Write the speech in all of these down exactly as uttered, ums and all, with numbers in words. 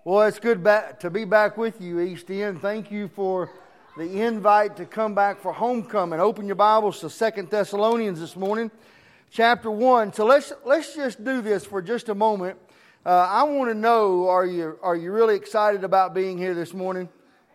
Well, it's good back to be back with you, East End. Thank you for the invite to come back for homecoming. Open your Bibles to Second Thessalonians this morning, chapter one. So let's let's just do this for just a moment. Uh, I want to know: Are you are you really excited about being here this morning?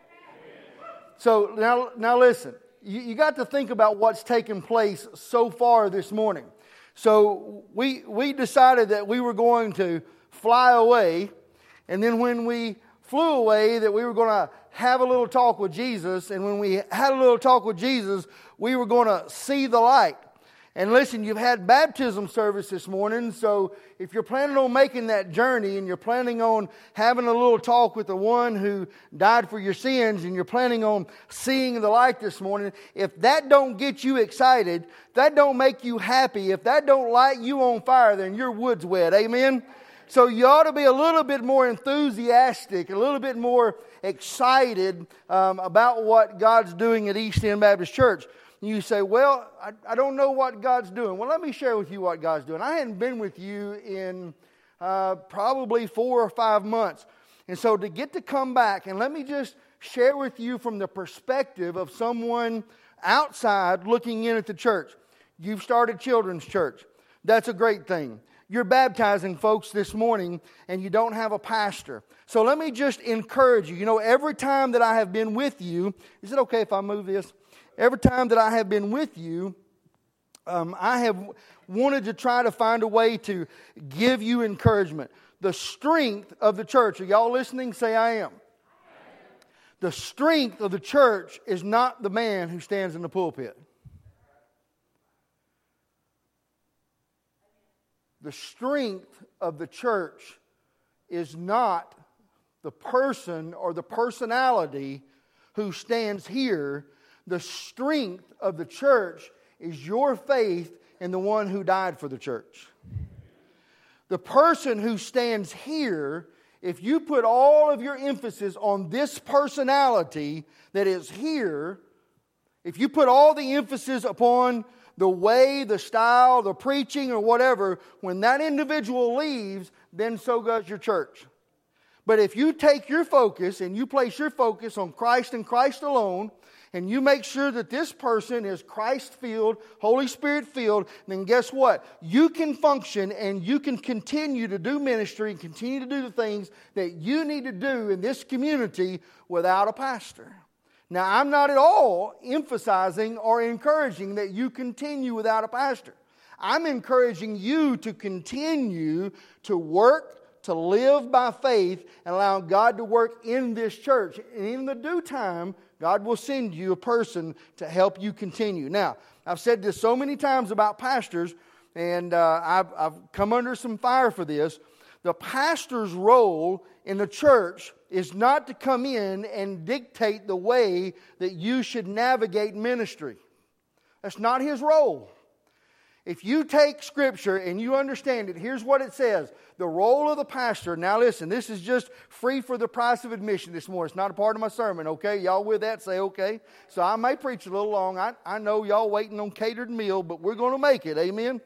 So now now listen. You, you got to think about what's taken place so far this morning. So we we decided that we were going to fly away. And then when we flew away, that we were going to have a little talk with Jesus. And when we had a little talk with Jesus, we were going to see the light. And listen, you've had baptism service this morning. So if you're planning on making that journey and you're planning on having a little talk with the one who died for your sins and you're planning on seeing the light this morning, if that don't get you excited, that don't make you happy, if that don't light you on fire, then your wood's wet. Amen? So you ought to be a little bit more enthusiastic, a little bit more excited um, about what God's doing at East End Baptist Church. You say, well, I, I don't know what God's doing. Well, let me share with you what God's doing. I hadn't been with you in uh, probably four or five months. And so to get to come back, and let me just share with you from the perspective of someone outside looking in at the church. You've started children's church. That's a great thing. You're baptizing folks this morning and you don't have a pastor. So let me just encourage you. You know, every time that I have been with you, is it okay if I move this? Every time that I have been with you, um, I have wanted to try to find a way to give you encouragement. The strength of the church, are y'all listening? Say I am. The strength of the church is not the man who stands in the pulpit. The strength of the church is not the person or the personality who stands here. The strength of the church is your faith in the one who died for the church. The person who stands here, if you put all of your emphasis on this personality that is here, if you put all the emphasis upon the way, the style, the preaching, or whatever, when that individual leaves, then so goes your church. But if you take your focus and you place your focus on Christ and Christ alone, and you make sure that this person is Christ-filled, Holy Spirit-filled, then guess what? You can function and you can continue to do ministry and continue to do the things that you need to do in this community without a pastor. Now, I'm not at all emphasizing or encouraging that you continue without a pastor. I'm encouraging you to continue to work, to live by faith, and allow God to work in this church. And in the due time, God will send you a person to help you continue. Now, I've said this so many times about pastors, and uh, I've, I've come under some fire for this. The pastor's role in the church is not to come in and dictate the way that you should navigate ministry. That's not his role. If you take Scripture and you understand it, here's what it says. The role of the pastor, now listen, this is just free for the price of admission this morning. It's not a part of my sermon, okay? Y'all with that? Say okay. So I may preach a little long. I, I know y'all waiting on catered meal, but we're going to make it, amen?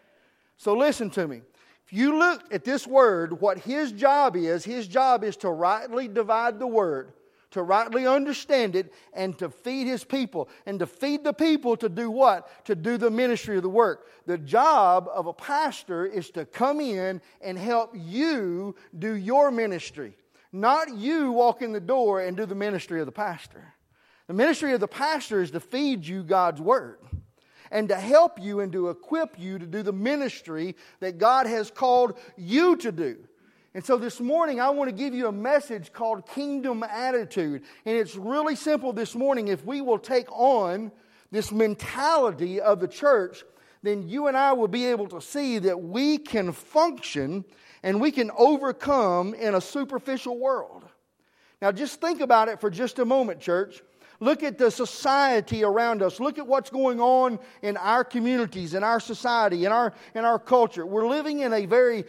So listen to me. If you look at this word, what his job is, his job is to rightly divide the word, to rightly understand it, and to feed his people. And to feed the people to do what? To do the ministry of the work. The job of a pastor is to come in and help you do your ministry. Not you walk in the door and do the ministry of the pastor. The ministry of the pastor is to feed you God's word, and to help you and to equip you to do the ministry that God has called you to do. And so this morning I want to give you a message called Kingdom Attitude. And it's really simple this morning. If we will take on this mentality of the church, then you and I will be able to see that we can function and we can overcome in a superficial world. Now just think about it for just a moment, church. Look at the society around us. Look at what's going on in our communities, in our society, in our, in our culture. We're living in a very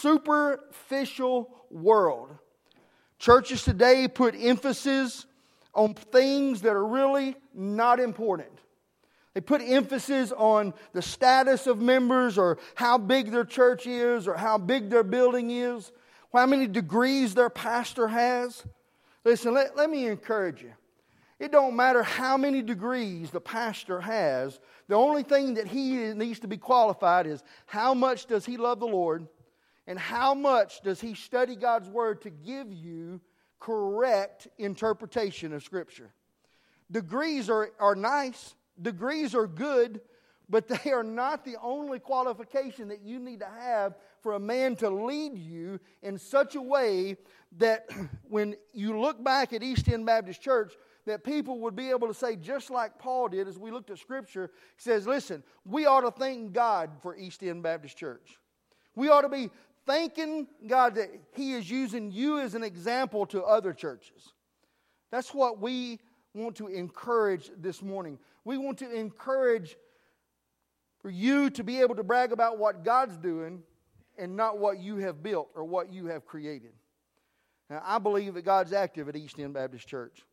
superficial world. Churches today put emphasis on things that are really not important. They put emphasis on the status of members or how big their church is or how big their building is. how many degrees their pastor has. Listen, let, let me encourage you. It don't matter how many degrees the pastor has. The only thing that he needs to be qualified is how much does he love the Lord and how much does he study God's Word to give you correct interpretation of Scripture. Degrees are, are nice. Degrees are good. But they are not the only qualification that you need to have for a man to lead you in such a way that when you look back at East End Baptist Church, that people would be able to say, just like Paul did as we looked at Scripture, he says, listen, we ought to thank God for East End Baptist Church. We ought to be thanking God that He is using you as an example to other churches. That's what we want to encourage this morning. We want to encourage for you to be able to brag about what God's doing and not what you have built or what you have created. Now, I believe that God's active at East End Baptist Church.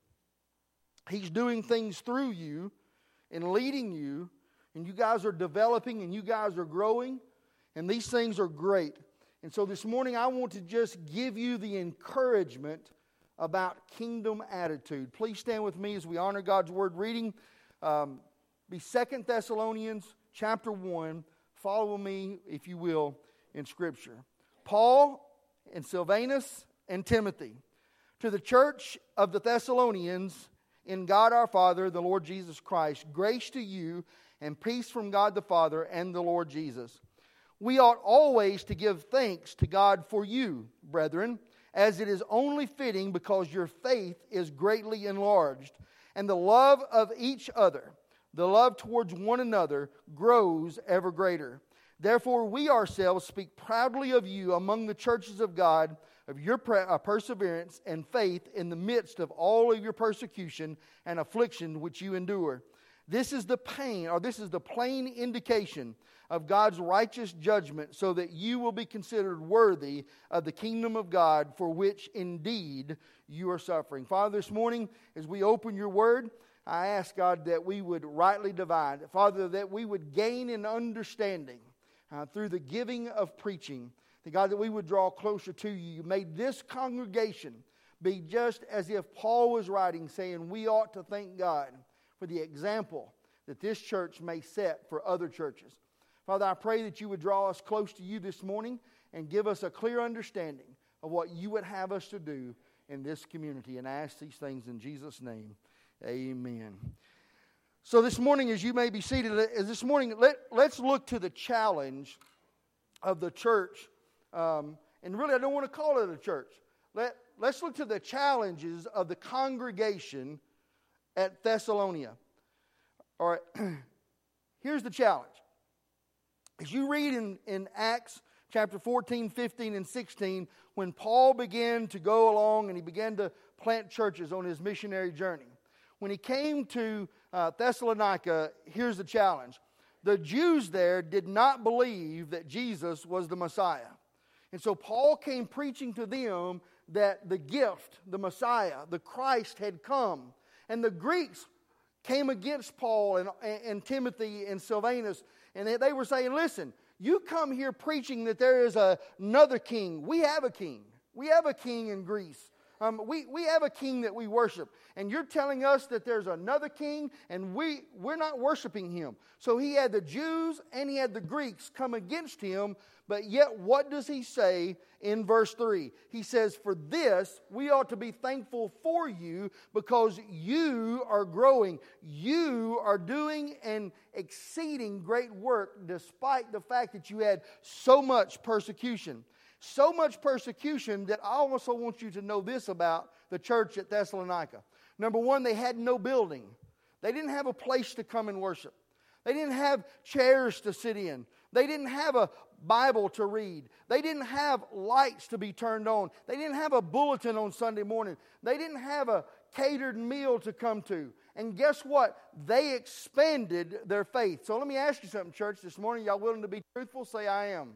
He's doing things through you and leading you, and you guys are developing and you guys are growing, and these things are great. And so this morning I want to just give you the encouragement about kingdom attitude. Please stand with me as we honor God's Word reading. Um, be Second Thessalonians chapter one. Follow me, if you will, in Scripture. Paul and Silvanus and Timothy, to the church of the Thessalonians, in God our Father, the Lord Jesus Christ, grace to you and peace from God the Father and the Lord Jesus. We ought always to give thanks to God for you, brethren, as it is only fitting, because your faith is greatly enlarged, and the love of each other, the love towards one another, grows ever greater. Therefore we ourselves speak proudly of you among the churches of God, of your perseverance and faith in the midst of all of your persecution and affliction which you endure. This is the pain, or this is the plain indication of God's righteous judgment, so that you will be considered worthy of the kingdom of God, for which indeed you are suffering. Father, this morning, as we open your word, I ask, God, that we would rightly divide. Father, that we would gain in understanding uh, through the giving of preaching. That, God, that we would draw closer to you. You made this congregation be just as if Paul was writing, saying we ought to thank God for the example that this church may set for other churches. Father, I pray that you would draw us close to you this morning and give us a clear understanding of what you would have us to do in this community. And I ask these things in Jesus' name. Amen. So this morning, as you may be seated, this morning, let, let's look to the challenge of the church. Um, and really, I don't want to call it a church. Let, let's look to the challenges of the congregation at Thessalonica. All right, here's the challenge. As you read in, in Acts chapter fourteen, fifteen, and sixteen, when Paul began to go along and he began to plant churches on his missionary journey, when he came to uh, Thessalonica, here's the challenge. The Jews there did not believe that Jesus was the Messiah. And so Paul came preaching to them that the gift, the Messiah, the Christ had come. And the Greeks came against Paul and, and, and Timothy and Silvanus, and they, they were saying, listen, you come here preaching that there is a, another king. We have a king. We have a king in Greece. Um, we, we have a king that we worship. And you're telling us that there's another king and we, we're not worshiping him. So he had the Jews and he had the Greeks come against him. But yet what does he say in verse three? He says, for this we ought to be thankful for you, because you are growing. You are doing an exceeding great work despite the fact that you had so much persecution. So much persecution that I also want you to know this about the church at Thessalonica. Number one, they had no building. They didn't have a place to come and worship. They didn't have chairs to sit in. They didn't have a Bible to read. They didn't have lights to be turned on. They didn't have a bulletin on Sunday morning. They didn't have a catered meal to come to. And guess what? They expanded their faith. So let me ask you something, church, this morning. Y'all willing to be truthful? Say, I am.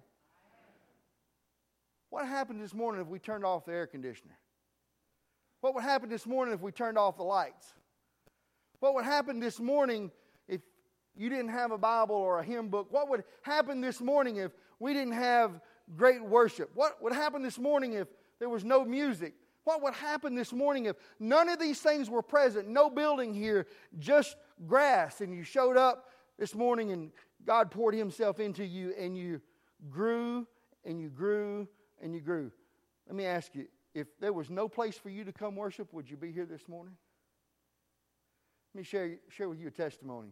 What happened this morning if we turned off the air conditioner? What would happen this morning if we turned off the lights? What would happen this morning if you didn't have a Bible or a hymn book? What would happen this morning if we didn't have great worship? What would happen this morning if there was no music? What would happen this morning if none of these things were present? No building here, just grass. And you showed up this morning and God poured Himself into you and you grew and you grew and you grew. Let me ask you, if there was no place for you to come worship, would you be here this morning? Let me share, share with you a testimony.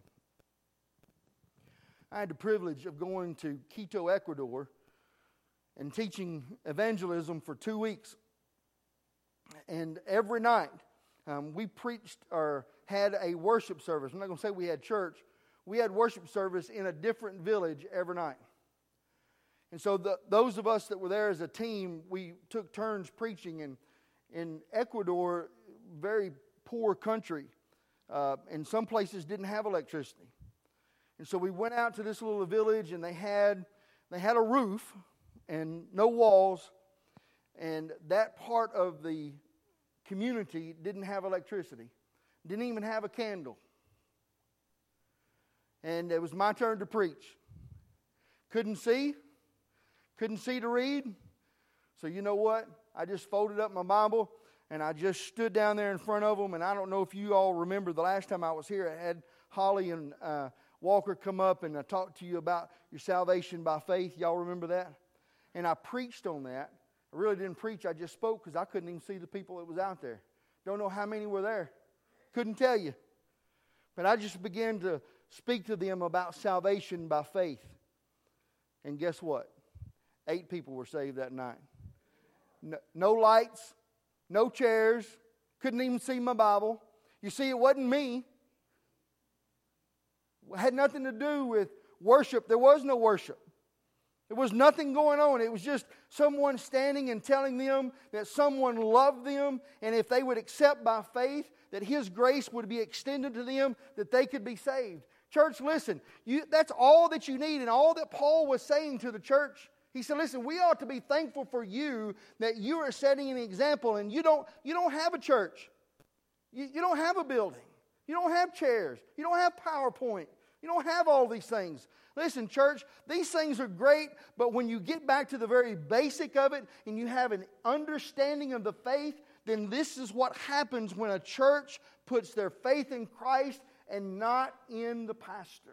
I had the privilege of going to Quito, Ecuador, and teaching evangelism for two weeks. And every night, um, we preached or had a worship service. I'm not going to say we had church. We had worship service in a different village every night. And so the, those of us that were there as a team, we took turns preaching. And in Ecuador, very poor country, uh, and some places didn't have electricity. And so we went out to this little village, and they had they had a roof and no walls, and that part of the community didn't have electricity, didn't even have a candle. And it was my turn to preach. Couldn't see, couldn't see to read. So you know what? I just folded up my Bible, and I just stood down there in front of them. And I don't know if you all remember the last time I was here, I had Holly and uh, Walker come up and I talked to you about your salvation by faith. Y'all remember that? And I preached on that. I really didn't preach. I just spoke because I couldn't even see the people that was out there. Don't know how many were there. Couldn't tell you. But I just began to speak to them about salvation by faith. And guess what? Eight people were saved that night. No, no lights, no chairs, couldn't even see my Bible. You see, it wasn't me. It had nothing to do with worship. There was no worship. There was nothing going on. It was just someone standing and telling them that someone loved them, and if they would accept by faith that His grace would be extended to them, that they could be saved. Church, listen, you, that's all that you need, and all that Paul was saying to the church. He said, listen, we ought to be thankful for you that you are setting an example, and you don't, you don't have a church. You, you don't have a building. You don't have chairs. You don't have PowerPoint. You don't have all these things. Listen, church, these things are great, but when you get back to the very basic of it and you have an understanding of the faith, then this is what happens when a church puts their faith in Christ and not in the pastor.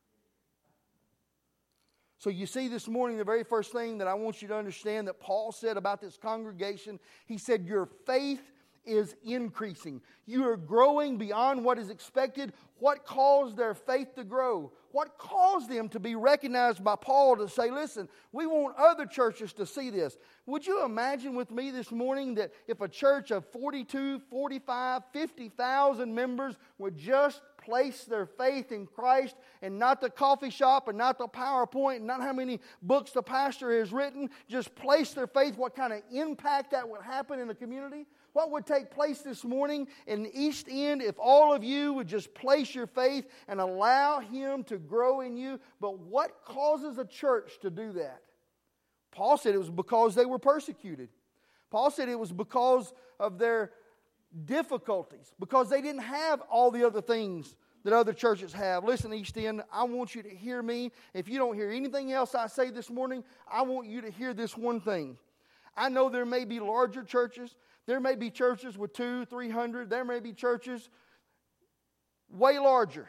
So you see this morning, the very first thing that I want you to understand that Paul said about this congregation, he said, your faith is increasing. You are growing beyond what is expected. What caused their faith to grow? What caused them to be recognized by Paul to say, listen, we want other churches to see this? Would you imagine with me this morning that if a church of forty-two, forty-five, fifty thousand members would just place their faith in Christ and not the coffee shop and not the PowerPoint and not how many books the pastor has written, just place their faith, what kind of impact that would happen in the community? What would take place this morning in the East End if all of you would just place your faith and allow Him to grow in you? But what causes a church to do that? Paul said it was because they were persecuted. Paul said it was because of their difficulties, because they didn't have all the other things that other churches have. Listen, East End, I want you to hear me. If you don't hear anything else I say this morning, I want you to hear this one thing. I know there may be larger churches. There may be churches with two, three hundred. There may be churches way larger.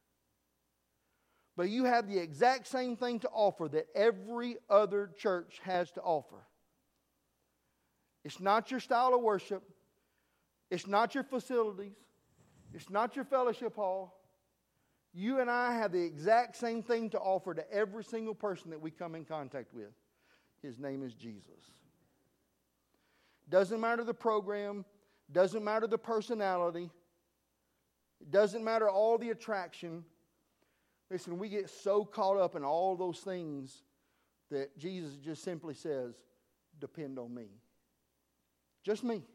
But you have the exact same thing to offer that every other church has to offer. It's not your style of worship. It's not your facilities. It's not your fellowship hall. You and I have the exact same thing to offer to every single person that we come in contact with. His name is Jesus. Doesn't matter the program. Doesn't matter the personality. It doesn't matter all the attraction. Listen, we get so caught up in all those things that Jesus just simply says, depend on me. Just me.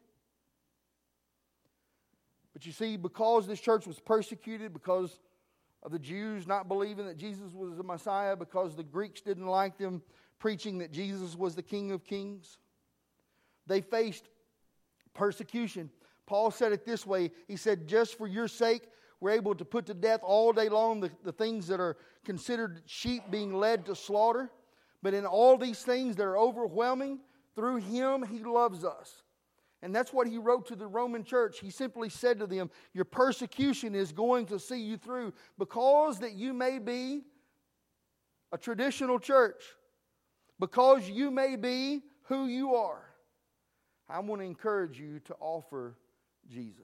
But you see, because this church was persecuted, because of the Jews not believing that Jesus was the Messiah, because the Greeks didn't like them preaching that Jesus was the King of Kings, they faced persecution. Paul said it this way. He said, just for your sake, we're able to put to death all day long the, the things that are considered sheep being led to slaughter. But in all these things that are overwhelming, through Him He loves us. And that's what he wrote to the Roman church. He simply said to them, your persecution is going to see you through, because that you may be a traditional church, because you may be who you are. I want to encourage you to offer Jesus.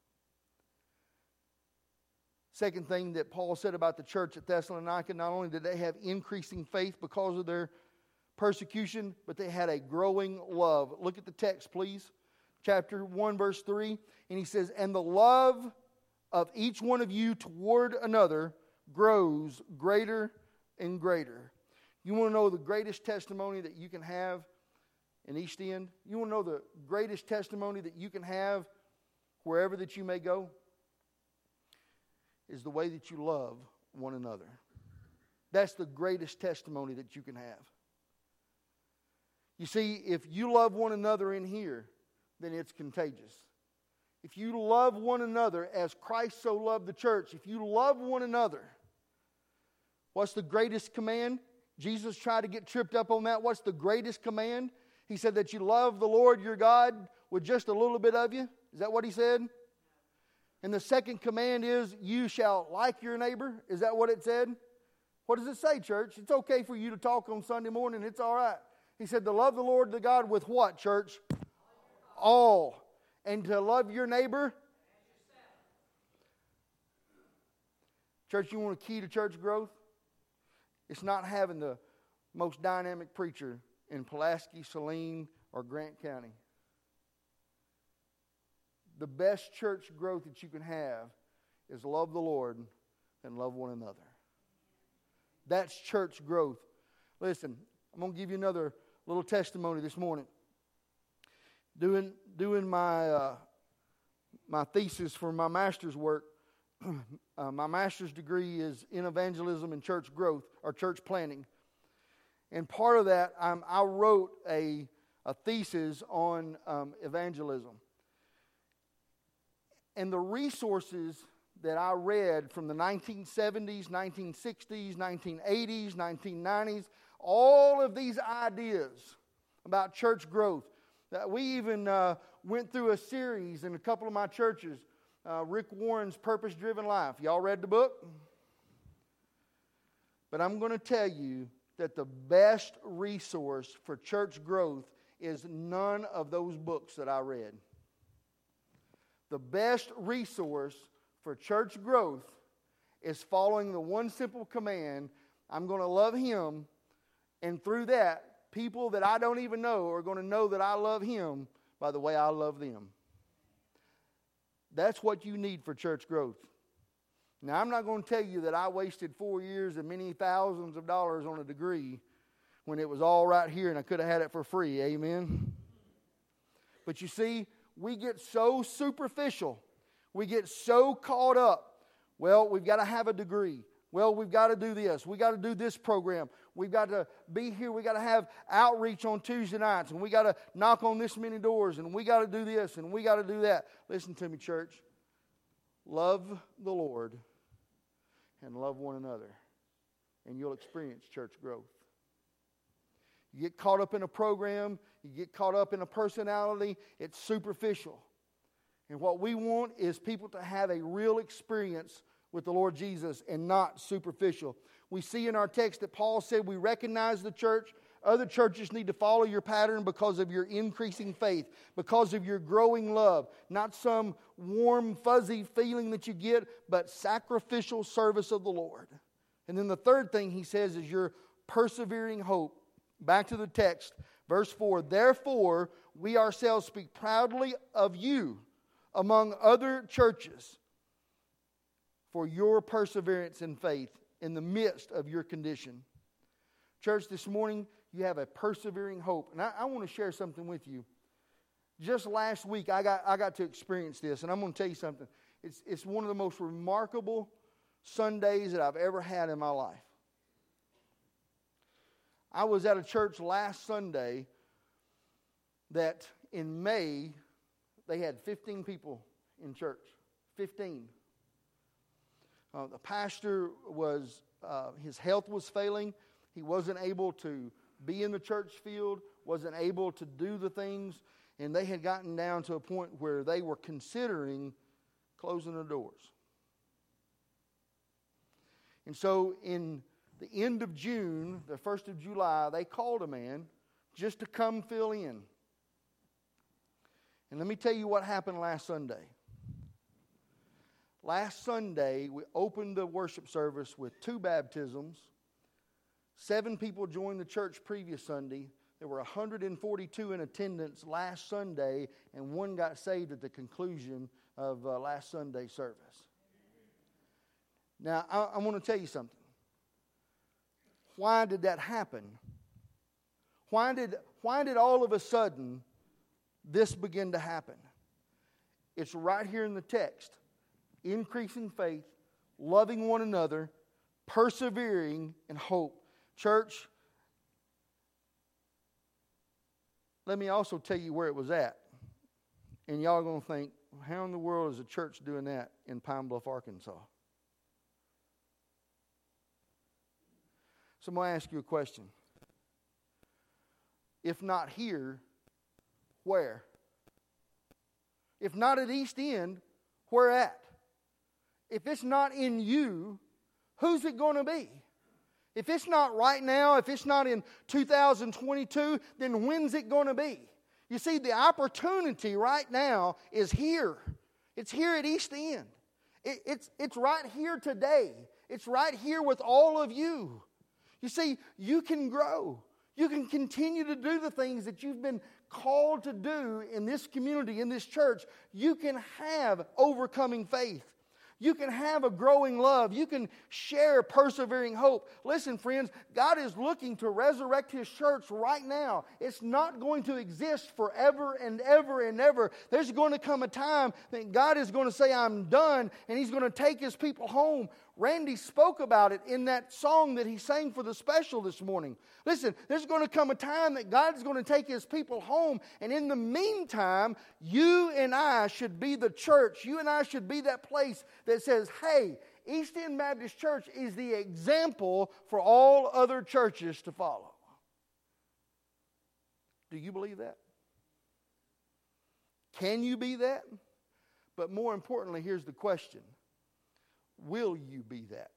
Second thing that Paul said about the church at Thessalonica, not only did they have increasing faith because of their persecution, but they had a growing love. Look at the text, please. Chapter one, verse three. And he says, and the love of each one of you toward another grows greater and greater. You want to know the greatest testimony that you can have in East End? You want to know the greatest testimony that you can have wherever that you may go? Is the way that you love one another. That's the greatest testimony that you can have. You see, if you love one another in here, then it's contagious. If you love one another as Christ so loved the church, if you love one another, what's the greatest command? Jesus tried to get tripped up on that. What's the greatest command? He said that you love the Lord your God with just a little bit of you. Is that what he said? And the second command is, you shall like your neighbor. Is that what it said? What does it say, church? It's okay for you to talk on Sunday morning. It's all right. He said to love the Lord the God with what, church? All. And to love your neighbor. Church, you want a key to church growth? It's not having the most dynamic preacher in Pulaski, Saline, or Grant County. The best church growth that you can have is love the Lord and love one another. That's church growth. Listen, I'm going to give you another little testimony this morning. Doing doing my uh, my thesis for my master's work. uh, my master's degree is in evangelism and church growth, or church planning. And part of that, um, I wrote a, a thesis on um, evangelism. And the resources that I read from the nineteen seventies, nineteen sixties, nineteen eighties, nineteen nineties, all of these ideas about church growth. That we even uh, went through a series in a couple of my churches, uh, Rick Warren's Purpose Driven Life. Y'all read the book? But I'm going to tell you that the best resource for church growth is none of those books that I read. The best resource for church growth is following the one simple command, I'm going to love Him, and through that, people that I don't even know are going to know that I love Him by the way I love them. That's what you need for church growth. Now, I'm not going to tell you that I wasted four years and many thousands of dollars on a degree when it was all right here and I could have had it for free. Amen? But you see, we get so superficial. We get so caught up. Well, we've got to have a degree. Well, we've got to do this. We've got to do this program. We've got to be here. We've got to have outreach on Tuesday nights. And we got to knock on this many doors. And we got to do this. And we got to do that. Listen to me, church. Love the Lord and love one another. And you'll experience church growth. You get caught up in a program. You get caught up in a personality. It's superficial. And what we want is people to have a real experience with the Lord Jesus and not superficial. We see in our text that Paul said we recognize the church. Other churches need to follow your pattern because of your increasing faith, because of your growing love. Not some warm, fuzzy feeling that you get, but sacrificial service of the Lord. And then the third thing he says is your persevering hope. Back to the text, verse four. Therefore, we ourselves speak proudly of you among other churches for your perseverance in faith in the midst of your condition. Church, this morning, you have a persevering hope. And I, I want to share something with you. Just last week, I got, I got to experience this. And I'm going to tell you something. It's, it's one of the most remarkable Sundays that I've ever had in my life. I was at a church last Sunday that in May, they had fifteen people in church. fifteen. Uh, the pastor was, uh, his health was failing. He wasn't able to be in the church field, wasn't able to do the things, and they had gotten down to a point where they were considering closing the doors. And so in the end of June, the first of July, they called a man just to come fill in. And let me tell you what happened last Sunday. Last Sunday, we opened the worship service with two baptisms. Seven people joined the church previous Sunday. There were one hundred forty-two in attendance last Sunday, and one got saved at the conclusion of uh, last Sunday's service. Now, I, I want to tell you something. Why did that happen? Why did, why did all of a sudden this begin to happen? It's right here in the text. Increasing faith, loving one another, persevering in hope. Church, let me also tell you where it was at. And y'all are going to think, how in the world is a church doing that in Pine Bluff, Arkansas? So I'm going to ask you a question. If not here, where? If not at East End, where at? If it's not in you, who's it going to be? If it's not right now, if it's not in two thousand twenty-two, then when's it going to be? You see, the opportunity right now is here. It's here at East End. It, it's, it's right here today. It's right here with all of you. You see, you can grow. You can continue to do the things that you've been called to do in this community, in this church. You can have overcoming faith. You can have a growing love. You can share persevering hope. Listen, friends, God is looking to resurrect His church right now. It's not going to exist forever and ever and ever. There's going to come a time that God is going to say, I'm done, and He's going to take His people home. Randy spoke about it in that song that he sang for the special this morning. Listen, there's going to come a time that God's going to take His people home, and in the meantime, you and I should be the church. You and I should be that place that says, hey, East End Baptist Church is the example for all other churches to follow. Do you believe that? Can you be that? But more importantly, here's the question. Will you be that?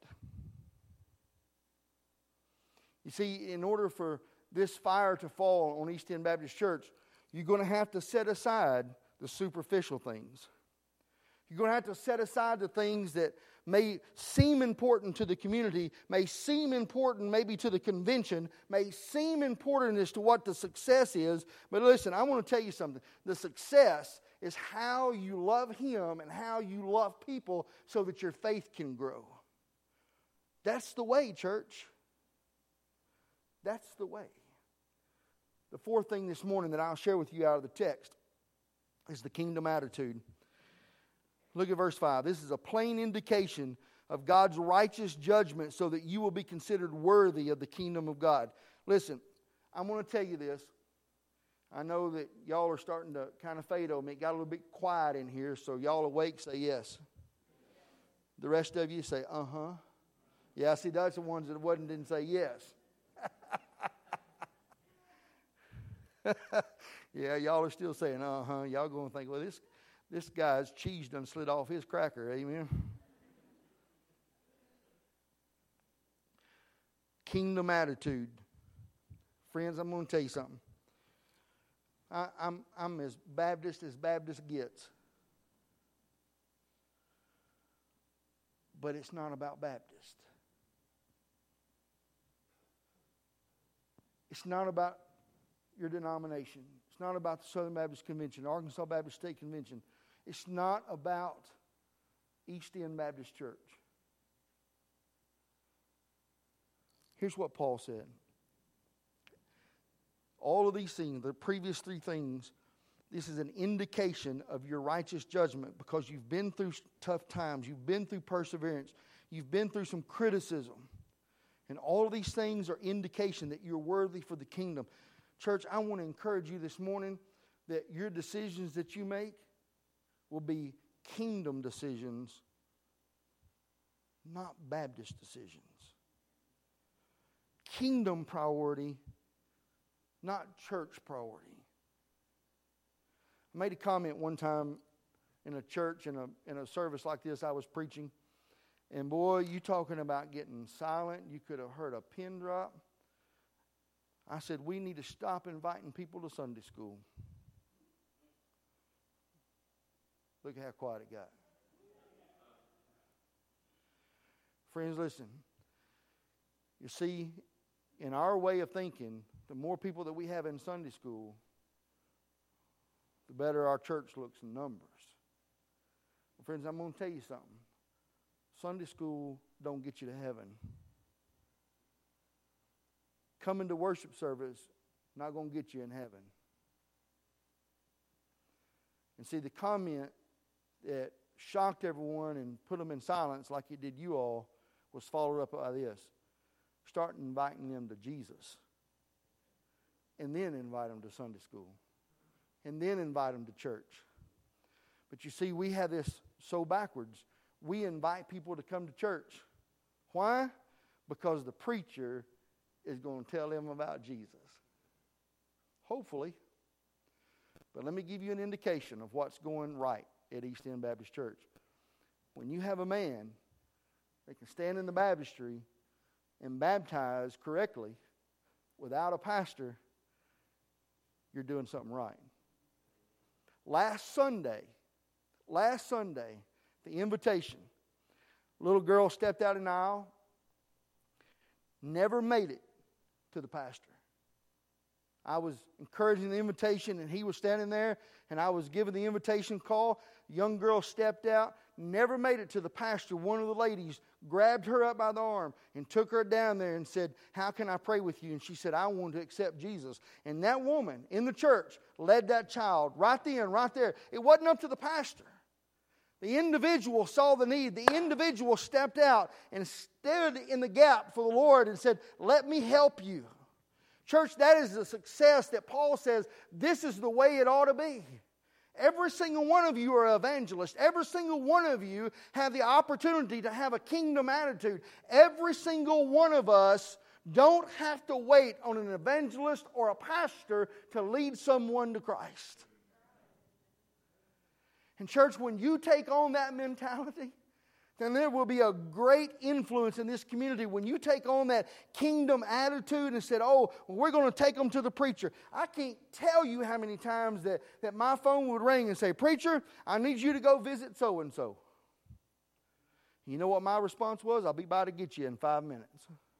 You see, in order for this fire to fall on East End Baptist Church, you're going to have to set aside the superficial things. You're going to have to set aside the things that may seem important to the community, may seem important maybe to the convention, may seem important as to what the success is. But listen, I want to tell you something. The success is how you love Him and how you love people so that your faith can grow. That's the way, church. That's the way. The fourth thing this morning that I'll share with you out of the text is the kingdom attitude. Look at verse five. This is a plain indication of God's righteous judgment so that you will be considered worthy of the kingdom of God. Listen, I'm going to tell you this. I know that y'all are starting to kind of fade on me. It got a little bit quiet in here, so y'all awake, say yes. The rest of you say, uh-huh. Yeah, see, that's the ones that wasn't didn't say yes. Yeah, y'all are still saying, uh-huh. Y'all going to think, well, this, this guy's cheese done slid off his cracker. Amen. Kingdom attitude. Friends, I'm going to tell you something. I, I'm, I'm as Baptist as Baptist gets. But it's not about Baptist. It's not about your denomination. It's not about the Southern Baptist Convention, Arkansas Baptist State Convention. It's not about East End Baptist Church. Here's what Paul said. All of these things, the previous three things, this is an indication of your righteous judgment because you've been through tough times. You've been through perseverance. You've been through some criticism. And all of these things are indication that you're worthy for the kingdom. Church, I want to encourage you this morning that your decisions that you make will be kingdom decisions, not Baptist decisions. Kingdom priority not church priority. I made a comment one time in a church, in a, in a service like this I was preaching. And boy, you talking about getting silent. You could have heard a pin drop. I said, we need to stop inviting people to Sunday school. Look at how quiet it got. Friends, listen. You see, in our way of thinking, the more people that we have in Sunday school, the better our church looks in numbers. Well, friends, I'm going to tell you something. Sunday school don't get you to heaven. Coming to worship service not going to get you in heaven. And see, the comment that shocked everyone and put them in silence like it did you all was followed up by this. Start inviting them to Jesus. And then invite them to Sunday school. And then invite them to church. But you see, we have this so backwards. We invite people to come to church. Why? Because the preacher is going to tell them about Jesus. Hopefully. But let me give you an indication of what's going right at East End Baptist Church. When you have a man that can stand in the baptistry and baptize correctly without a pastor, you're doing something right. Last Sunday, last Sunday, the invitation, little girl stepped out in the aisle, never made it to the pastor. I was encouraging the invitation, and he was standing there, and I was giving the invitation call. Young girl stepped out, never made it to the pastor. One of the ladies grabbed her up by the arm and took her down there and said, how can I pray with you? And she said, I want to accept Jesus. And that woman in the church led that child right then, right there. It wasn't up to the pastor. The individual saw the need. The individual stepped out and stood in the gap for the Lord and said, let me help you. Church, that is the success that Paul says this is the way it ought to be. Every single one of you are evangelists. Every single one of you have the opportunity to have a kingdom attitude. Every single one of us don't have to wait on an evangelist or a pastor to lead someone to Christ. And church, when you take on that mentality, then there will be a great influence in this community. When you take on that kingdom attitude and said, oh, well, we're going to take them to the preacher. I can't tell you how many times that, that my phone would ring and say, preacher, I need you to go visit so-and-so. You know what my response was? I'll be by to get you in five minutes.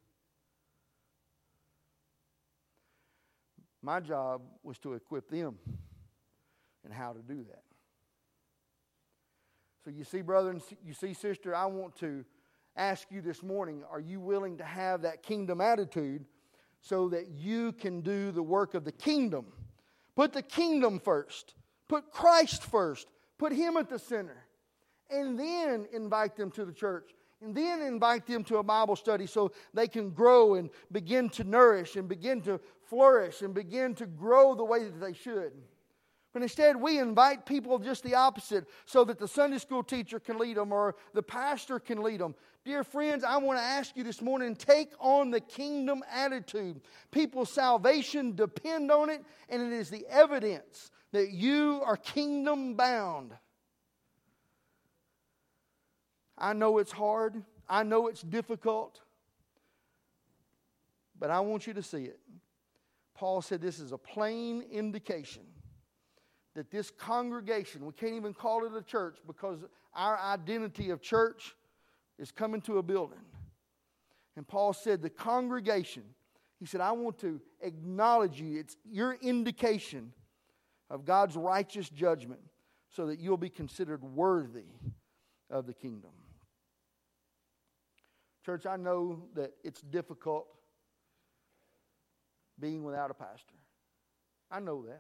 My job was to equip them in how to do that. So you see, brother, and you see, sister, I want to ask you this morning, are you willing to have that kingdom attitude so that you can do the work of the kingdom? Put the kingdom first. Put Christ first. Put Him at the center. And then invite them to the church. And then invite them to a Bible study so they can grow and begin to nourish and begin to flourish and begin to grow the way that they should. But instead, we invite people just the opposite so that the Sunday school teacher can lead them or the pastor can lead them. Dear friends, I want to ask you this morning, take on the kingdom attitude. People's salvation depend on it, and it is the evidence that you are kingdom bound. I know it's hard. I know it's difficult. But I want you to see it. Paul said this is a plain indication that this congregation, we can't even call it a church because our identity of church is coming to a building. And Paul said the congregation, he said, I want to acknowledge you. It's your indication of God's righteous judgment so that you'll be considered worthy of the kingdom. Church, I know that it's difficult being without a pastor. I know that.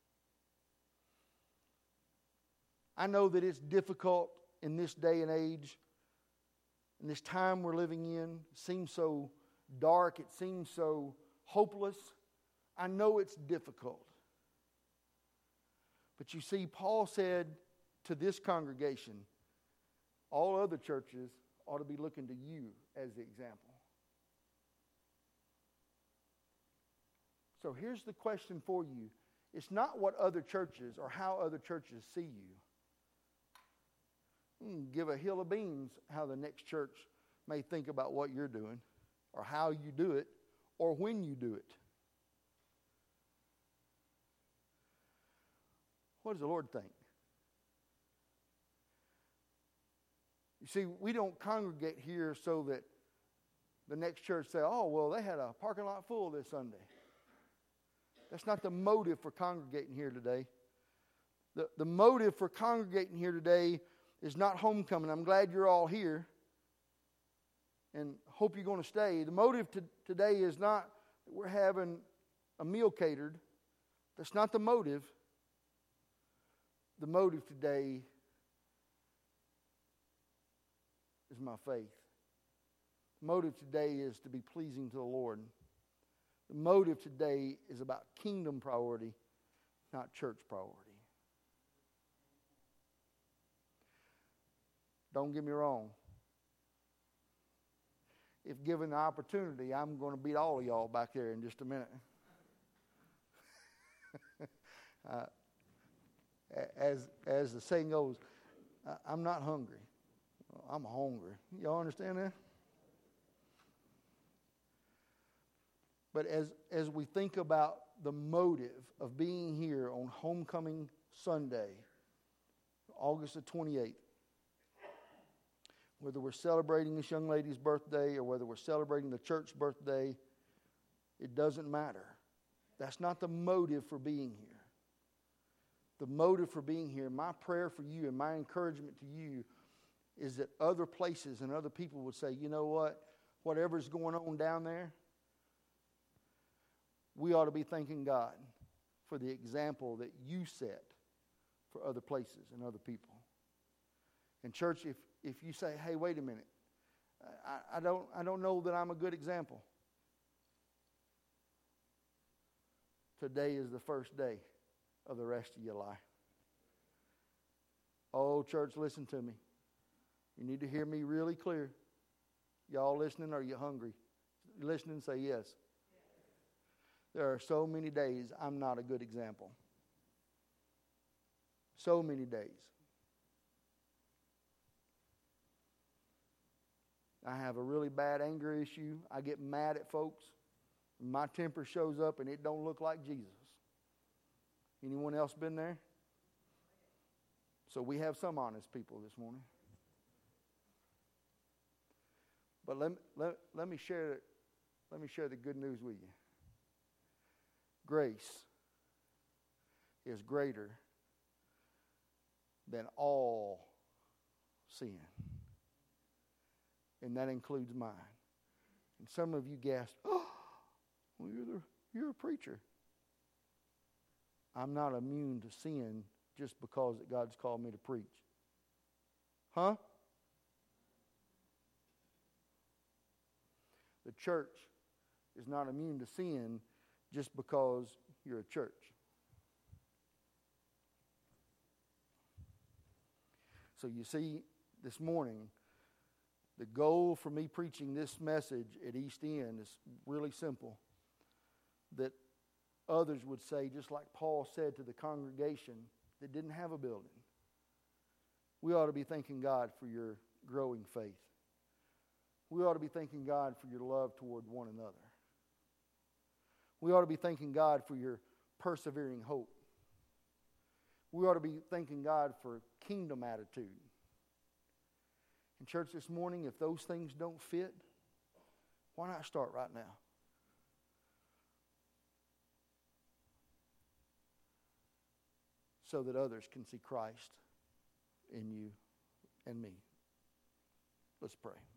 I know that it's difficult in this day and age, in this time we're living in. It seems so dark. It seems so hopeless. I know it's difficult. But you see, Paul said to this congregation, all other churches ought to be looking to you as the example. So here's the question for you. It's not what other churches or how other churches see you. You can give a hill of beans how the next church may think about what you're doing, or how you do it, or when you do it. What does the Lord think? You see, we don't congregate here so that the next church say, oh, well, they had a parking lot full this Sunday. That's not the motive for congregating here today. The, the motive for congregating here today is not homecoming. I'm glad you're all here and hope you're going to stay. The motive to, today is not that we're having a meal catered. That's not the motive. The motive today is my faith. The motive today is to be pleasing to the Lord. The motive today is about kingdom priority, not church priority. Don't get me wrong. If given the opportunity, I'm going to beat all of y'all back there in just a minute. uh, as, as the saying goes, I'm not hungry. I'm hungry. Y'all understand that? But as, as we think about the motive of being here on Homecoming Sunday, August the twenty-eighth, whether we're celebrating this young lady's birthday or whether we're celebrating the church birthday, it doesn't matter. That's not the motive for being here. The motive for being here, my prayer for you and my encouragement to you is that other places and other people would say, you know what, whatever's going on down there, we ought to be thanking God for the example that you set for other places and other people. And church, if, if you say, hey, wait a minute, I, I don't I don't know that I'm a good example. Today is the first day of the rest of your life. Oh, church, listen to me. You need to hear me really clear. Y'all listening? Or are you hungry? You listening? Say yes. There are so many days I'm not a good example. So many days. I have a really bad anger issue. I get mad at folks. My temper shows up and it don't look like Jesus. Anyone else been there? So we have some honest people this morning. But let, let, let me share let me share the good news with you. Grace is greater than all sin. And that includes mine. And some of you gasped, oh, well, you're, the, you're a preacher. I'm not immune to sin just because that God's called me to preach. Huh? The church is not immune to sin just because you're a church. So you see, this morning, the goal for me preaching this message at East End is really simple. That others would say, just like Paul said to the congregation that didn't have a building, we ought to be thanking God for your growing faith. We ought to be thanking God for your love toward one another. We ought to be thanking God for your persevering hope. We ought to be thanking God for kingdom attitude. In church this morning, if those things don't fit, why not start right now? So that others can see Christ in you and me. Let's pray.